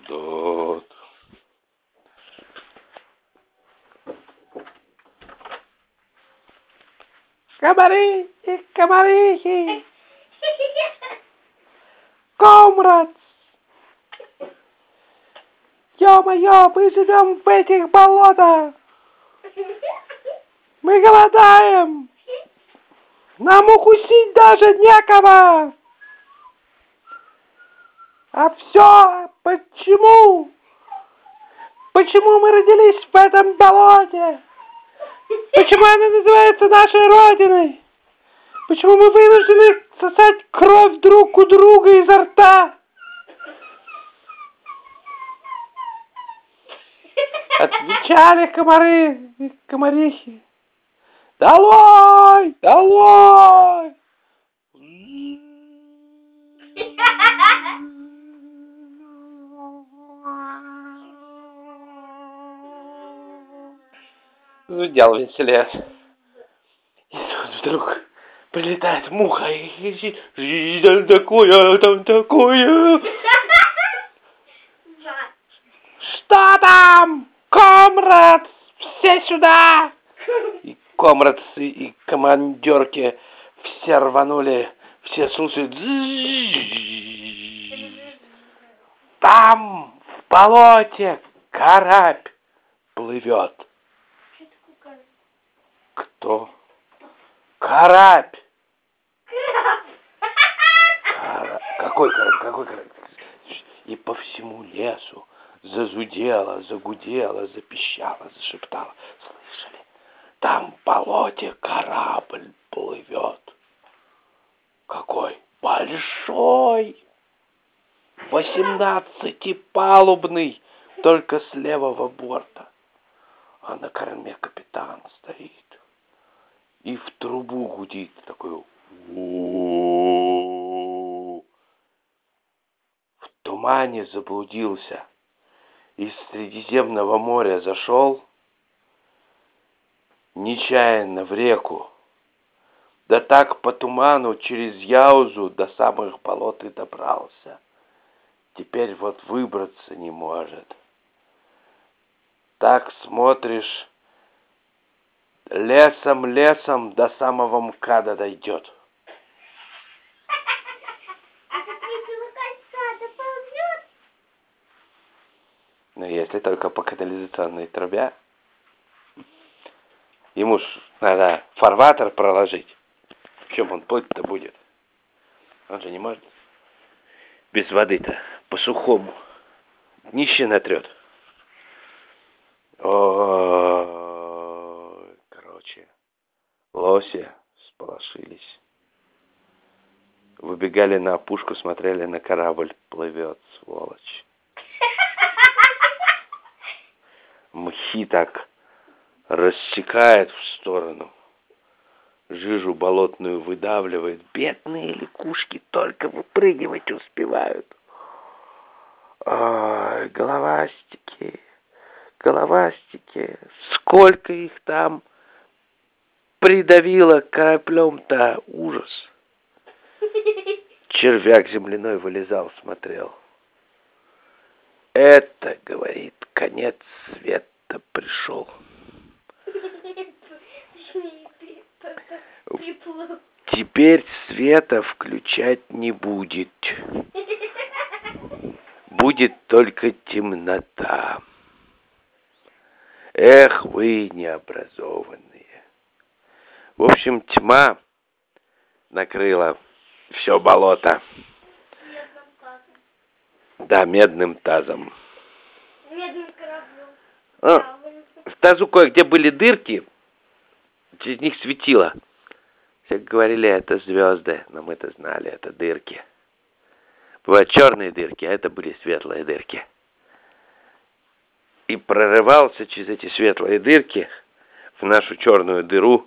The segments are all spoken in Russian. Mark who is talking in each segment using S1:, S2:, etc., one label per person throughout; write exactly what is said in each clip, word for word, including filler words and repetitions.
S1: Дот. Комары и комарихи. Комрад. Ё-моё, мы живем в этих болотах. Мы голодаем. Нам укусить даже некого. А все почему? Почему мы родились в этом болоте? Почему она называется нашей родиной? Почему мы вынуждены сосать кровь друг у друга изо рта? Отвечали комары и комарихи. Долой! Долой! Зудел веселец. И тут вдруг прилетает муха и кричит: жизнь там такое, там такое. Что там? Комрад! Все сюда! И комрадцы, и командерки все рванули, все слушают. Там, в болоте, карась плывет. Кто? Карась. Кара... Какой карась? Какой карась? И по всему лесу зазудела, загудела, запищала, зашептала. Слышали? Там в болоте корабль плывет. Какой? Большой. Восемнадцатипалубный, только с левого борта. А на корме капитан стоит. И в трубу гудит такой. У-у-у-у. В тумане заблудился. Из Средиземного моря зашел. Нечаянно в реку. Да так по туману через Яузу до самых болот и добрался. Теперь вот выбраться не может. Так смотришь, лесом-лесом до самого МКАДа дойдет.
S2: А как если локальца доползет?
S1: Но если только по канализационной трубе. Ему ж надо фарватер проложить. В чем он плыть-то будет? Он же не может без воды-то, по-сухому. Днище натрет. О, короче, лоси сполошились. Выбегали на опушку, смотрели на корабль. Плывет, сволочь. Мхи так рассекает в сторону. Жижу болотную выдавливает. Бедные лягушки только выпрыгивать успевают. Ой, головастики, головастики. Сколько их там придавило кораблем-то. Ужас. Червяк земляной вылезал, смотрел. Это, говорит, конец света пришел. Теперь света включать не будет. Будет только темнота. Эх, вы необразованные. В общем, тьма накрыла все болото.
S2: Медным тазом.
S1: Да, медным тазом.
S2: Медным кораблем.
S1: А, в тазу кое-где были дырки, через них светило. Все говорили, это звезды, но мы-то знали, это дырки. Бывают черные дырки, а это были светлые дырки. И прорывался через эти светлые дырки в нашу черную дыру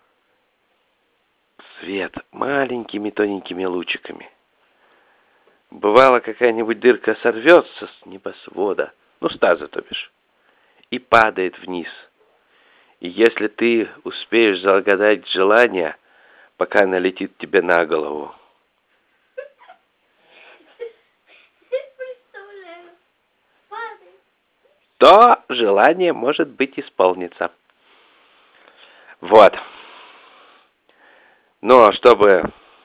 S1: свет маленькими тоненькими лучиками. Бывало, какая-нибудь дырка сорвется с небосвода, ну, с таза, то бишь, и падает вниз. И если ты успеешь загадать желание, пока она летит тебе на голову, то желание, может быть, исполнится. Вот. Ну, а чтобы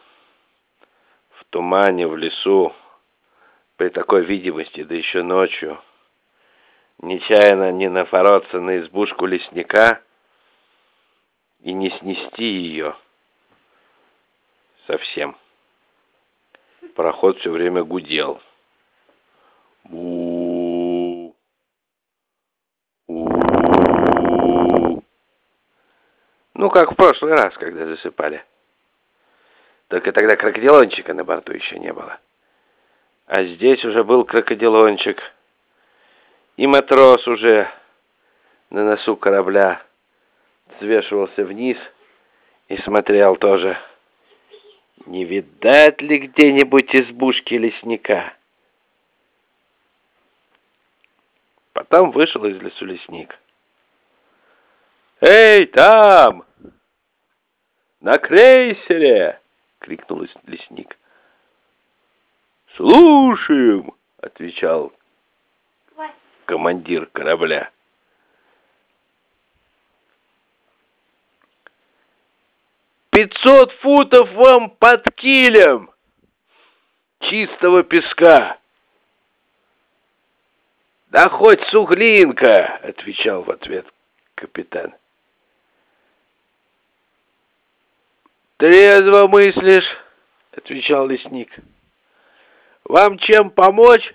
S1: в тумане, в лесу, при такой видимости, да еще ночью, нечаянно не напороться на избушку лесника и не снести ее совсем. Пароход все время гудел. У-у-у. У-у-у. Ну, как в прошлый раз, когда засыпали. Только тогда крокодилончика на борту еще не было. А здесь уже был крокодилончик. И матрос уже на носу корабля свешивался вниз и смотрел тоже, не видать ли где-нибудь избушки лесника. Потом вышел из лесу лесник. «Эй, там! На крейсере!» — крикнул лесник. «Слушаем!» — отвечал командир корабля. «Пятьсот футов вам под килем чистого песка!» «Да хоть суглинка!» — отвечал в ответ капитан. «Трезво мыслишь!» — отвечал лесник. «Вам чем помочь?»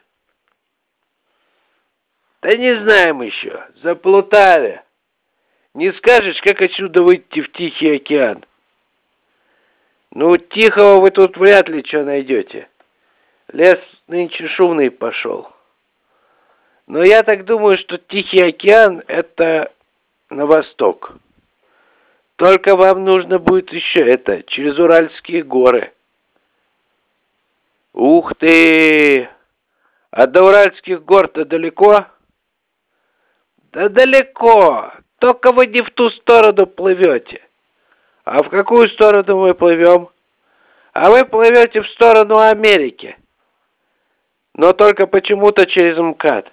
S1: «Да не знаем еще, заплутали. Не скажешь, как отсюда выйти в Тихий океан?» «Ну, тихого вы тут вряд ли что найдете. Лес нынче шумный пошел. Но я так думаю, что Тихий океан — это на восток. Только вам нужно будет еще это, через Уральские горы». «Ух ты! А до Уральских гор-то далеко?» «Да далеко, только вы не в ту сторону плывете». «А в какую сторону мы плывем?» «А вы плывете в сторону Америки, но только почему-то через МКАД».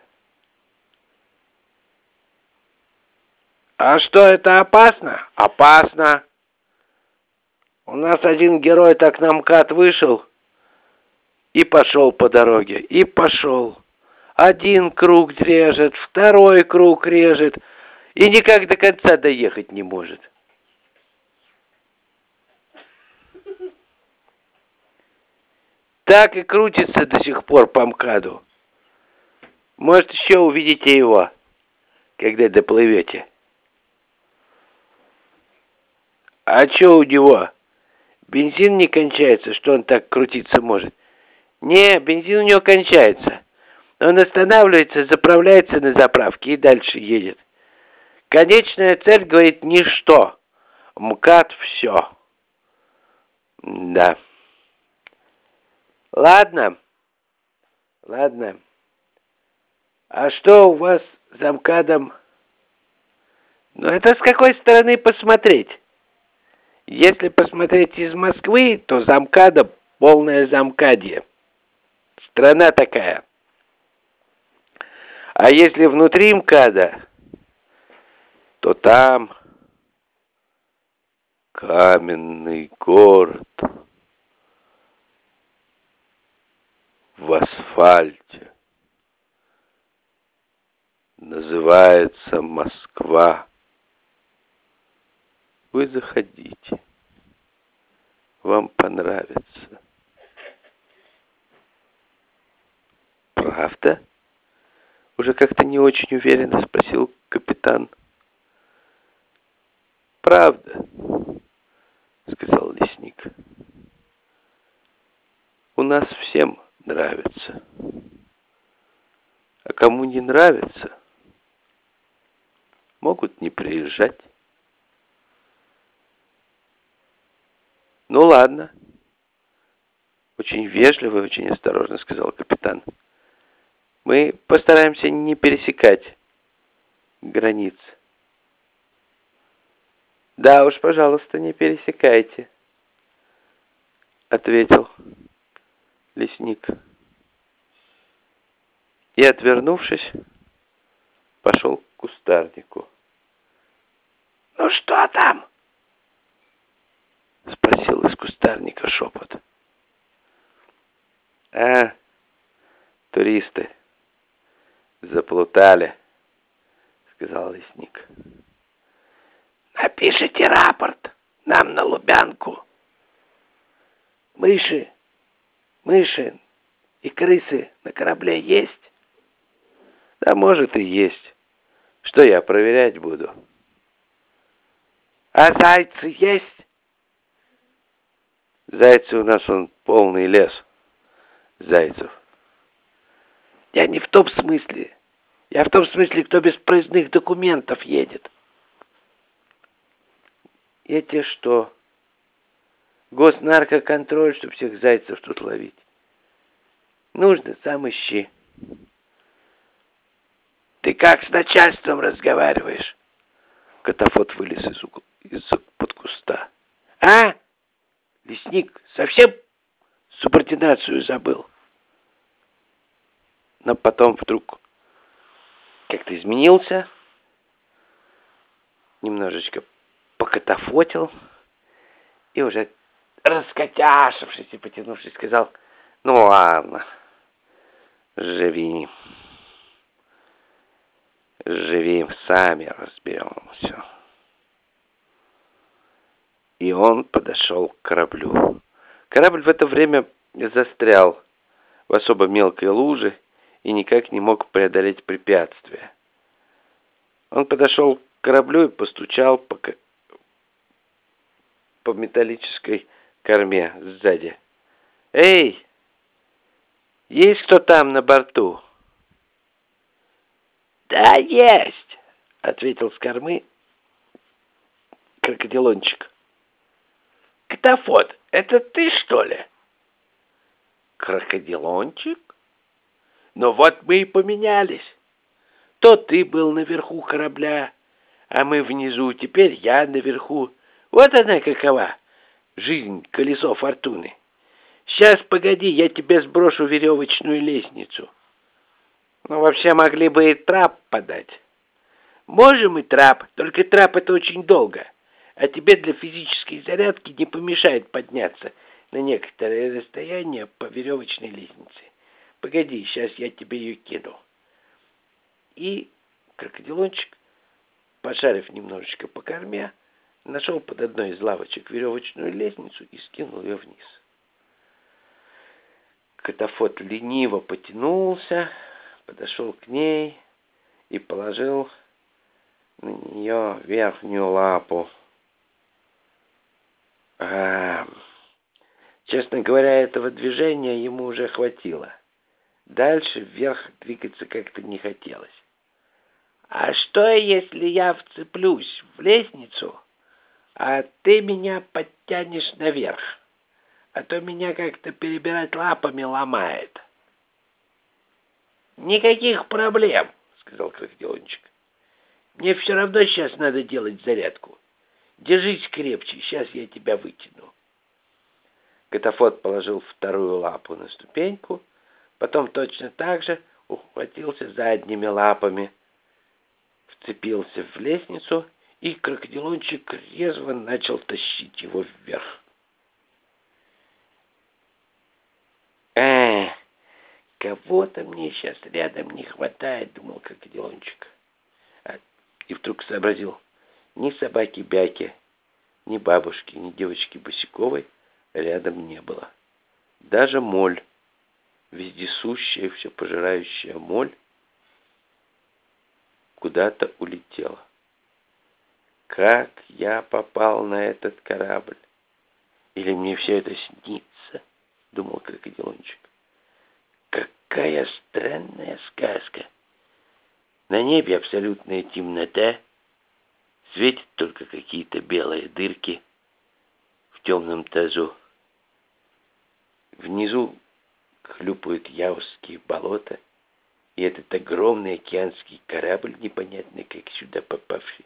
S1: «А что, это опасно?» «Опасно. У нас один герой так на МКАД вышел и пошел по дороге, и пошел. Один круг режет, второй круг режет, и никак до конца доехать не может». Так и крутится до сих пор по МКАДу. Может, еще увидите его, когда доплывете. А что у него? Бензин не кончается, что он так крутиться может? Не, бензин у него кончается. Он останавливается, заправляется на заправке и дальше едет. Конечная цель, говорит, ничто. МКАД все. Да. Ладно. Ладно. А что у вас за МКАДом? Ну, это с какой стороны посмотреть? Если посмотреть из Москвы, то за МКАДом полное замкадье. Страна такая. А если внутри МКАДа, то там каменный город в асфальте. Называется Москва. Вы заходите. Вам понравится. Правда? Уже как-то не очень уверенно спросил капитан. Правда, сказал лесник. У нас всем нравится. А кому не нравится, могут не приезжать. Ну ладно. Очень вежливо и очень осторожно сказал капитан. Мы постараемся не пересекать границ. Да уж, пожалуйста, не пересекайте, ответил лесник. И, отвернувшись, пошел к кустарнику. «Ну что там?» — спросил из кустарника шепот. «А, туристы заплутали», — сказал лесник. «Напишите рапорт нам на Лубянку. Мыши, мыши и крысы на корабле есть?» «Да может и есть. Что я проверять буду?» «А зайцы есть?» «Зайцы у нас он полный лес. Зайцев». «Я не в том смысле. Я в том смысле, кто без проездных документов едет». «Эти что? Госнаркоконтроль, чтоб всех зайцев тут ловить. Нужно, сам ищи». «Ты как с начальством разговариваешь?» Котофот вылез из угла, из-под куста. «А? Лесник совсем субординацию забыл?» Но потом вдруг как-то изменился, немножечко покотофотил и уже раскотяшившись и потянувшись сказал: «Ну ладно, живи, живи, сами разберемся». И он подошел к кораблю. Корабль в это время застрял в особо мелкой луже и никак не мог преодолеть препятствие. Он подошел к кораблю и постучал по, по металлической корме сзади. «Эй, есть кто там на борту?» «Да, есть», — ответил с кормы крокодилончик. «Котофот, это ты, что ли?» «Крокодилончик? Ну вот мы и поменялись. То ты был наверху корабля, а мы внизу, теперь я наверху. Вот она какова, жизнь, колесо фортуны. Сейчас, погоди, я тебе сброшу веревочную лестницу». «Ну, вообще могли бы и трап подать». «Можем и трап, только трап это очень долго. А тебе для физической зарядки не помешает подняться на некоторое расстояние по веревочной лестнице. Погоди, сейчас я тебе ее кину». И крокодилончик, пошарив немножечко по корме, нашел под одной из лавочек веревочную лестницу и скинул ее вниз. Котофот лениво потянулся, подошел к ней и положил на нее верхнюю лапу. А, честно говоря, этого движения ему уже хватило. Дальше вверх двигаться как-то не хотелось. «А что, если я вцеплюсь в лестницу, а ты меня подтянешь наверх? А то меня как-то перебирать лапами ломает». «Никаких проблем», — сказал крокодилончик. «Мне все равно сейчас надо делать зарядку. Держись крепче, сейчас я тебя вытяну». Котофот положил вторую лапу на ступеньку, потом точно так же ухватился задними лапами, вцепился в лестницу, и крокодилончик резво начал тащить его вверх. «Эх, кого-то мне сейчас рядом не хватает», — думал крокодилончик. А, и вдруг сообразил: ни собаки-бяки, ни бабушки, ни девочки Босяковой рядом не было. Даже моль, вездесущая, все пожирающая моль, куда-то улетела. Как я попал на этот корабль? Или мне все это снится? Думал крокодилончик. Какая странная сказка. На небе абсолютная темнота, светят только какие-то белые дырки в темном тазу. Внизу хлюпают яузские болота, и этот огромный океанский корабль, непонятно как сюда попавший.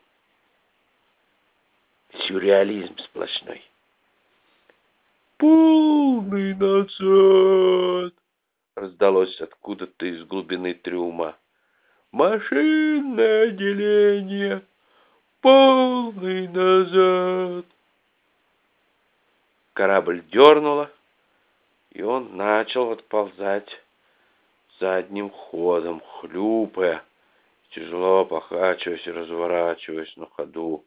S1: Сюрреализм сплошной. «Полный назад!» раздалось откуда-то из глубины трюма. Машинное отделение. Полный назад. Корабль дернуло, и он начал отползать задним ходом, хлюпая, тяжело покачиваясь и разворачиваясь на ходу.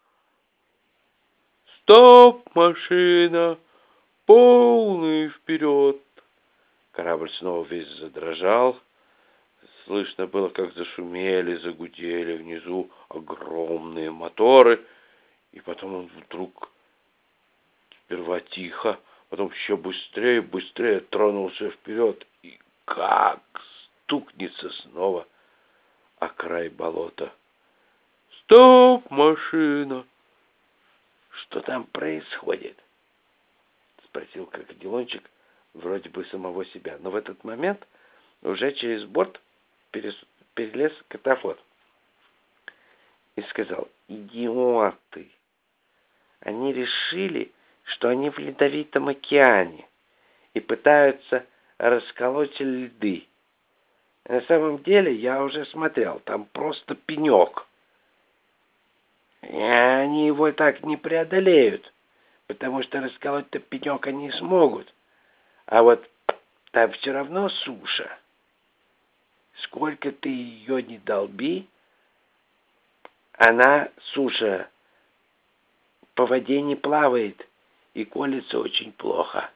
S1: «Стоп, машина! Полный вперед!» Корабль снова весь задрожал. Слышно было, как зашумели, загудели внизу огромные моторы. И потом он вдруг, сперва тихо, потом еще быстрее, быстрее тронулся вперед. И как стукнется снова о край болота. «Стоп, машина!» «Что там происходит?» — спросил крокодилончик вроде бы самого себя. Но в этот момент уже через борт перелез Катафот и сказал: «Идиоты! Они решили, что они в ледовитом океане и пытаются расколоть льды. На самом деле я уже смотрел, там просто пенек. И они его так не преодолеют, потому что расколоть-то пенек они смогут. А вот там все равно суша. Сколько ты ее не долби, она, суша, по воде не плавает и колется очень плохо.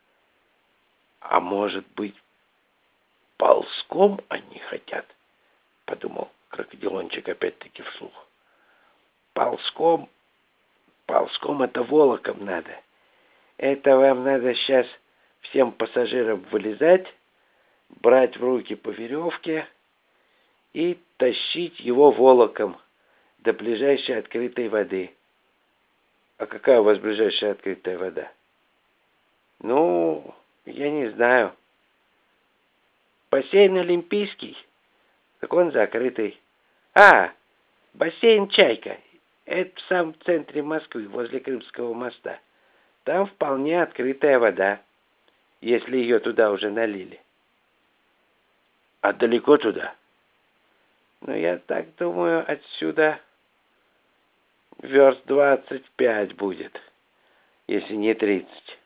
S1: А может быть, ползком они хотят?» — подумал крокодилончик опять-таки вслух. «Ползком, ползком это волоком надо. Это вам надо сейчас всем пассажирам вылезать, брать в руки по веревке и тащить его волоком до ближайшей открытой воды». «А какая у вас ближайшая открытая вода?» «Ну, я не знаю. Бассейн Олимпийский, так он закрытый. А, бассейн Чайка, это в самом центре Москвы, возле Крымского моста. Там вполне открытая вода, если ее туда уже налили». «А далеко туда?» «Ну, я так думаю, отсюда верст двадцать пять будет, если не тридцать.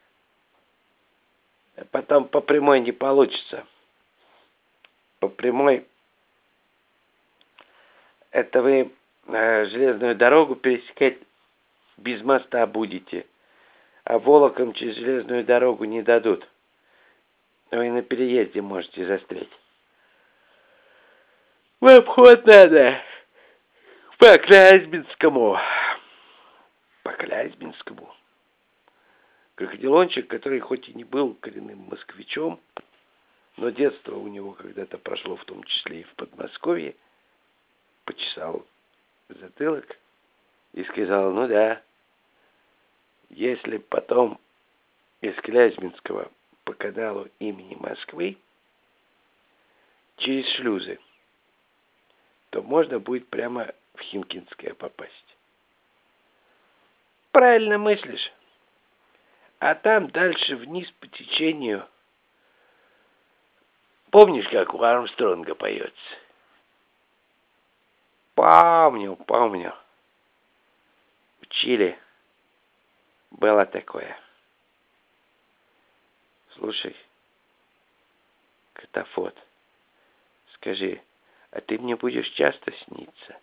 S1: Потом по прямой не получится. По прямой это вы э, железную дорогу пересекать без моста будете, а волоком через железную дорогу не дадут. Вы на переезде можете застрять. В обход надо. По Клязьминскому. По Клязьминскому. Крокодилончик, который хоть и не был коренным москвичом, но детство у него когда-то прошло в том числе и в Подмосковье, почесал затылок и сказал: «Ну да, если потом из Клязьминского по каналу имени Москвы через шлюзы, то можно будет прямо в Химкинское попасть». «Правильно мыслишь. А там дальше вниз по течению. Помнишь, как у Армстронга поется?» «Помню, помню. Учили. Было такое. Слушай, Катафот, скажи, а ты мне будешь часто сниться?»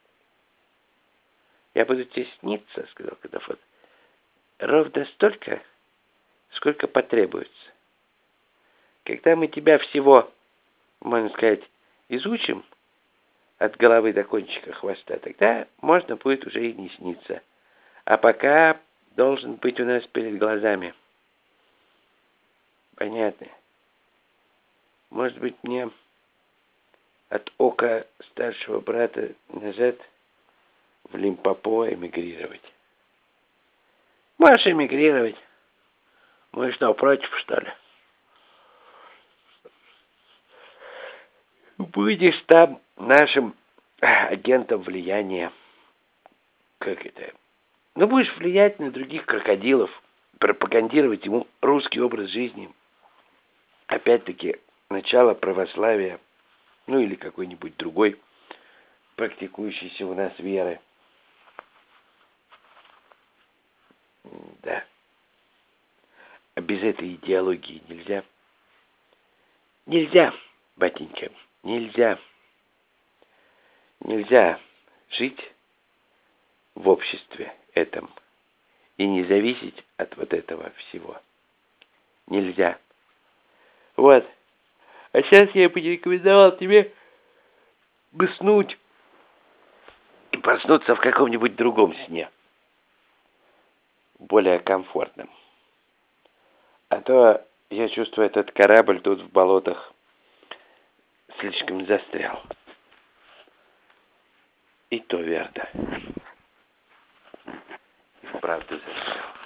S1: «Я буду тебе сниться, — сказал Катафот, — ровно столько, сколько потребуется. Когда мы тебя всего, можно сказать, изучим от головы до кончика хвоста, тогда можно будет уже и не сниться. А пока должен быть у нас перед глазами. Понятно? Может быть, мне от ока старшего брата назад в Лимпопо эмигрировать?» «Можешь эмигрировать. Мы что, против, что ли? Будешь там нашим агентом влияния. Как это? Ну, будешь влиять на других крокодилов, пропагандировать ему русский образ жизни. Опять-таки, начало православия Ну или какой-нибудь другой, практикующийся у нас веры. Да. А без этой идеологии нельзя. Нельзя, батенька, нельзя. Нельзя жить в обществе этом и не зависеть от вот этого всего. Нельзя. Вот. А сейчас я бы рекомендовал тебе уснуть и проснуться в каком-нибудь другом сне. Более комфортном. А то, я чувствую, этот корабль тут в болотах слишком застрял. И то верно. Правда застрял.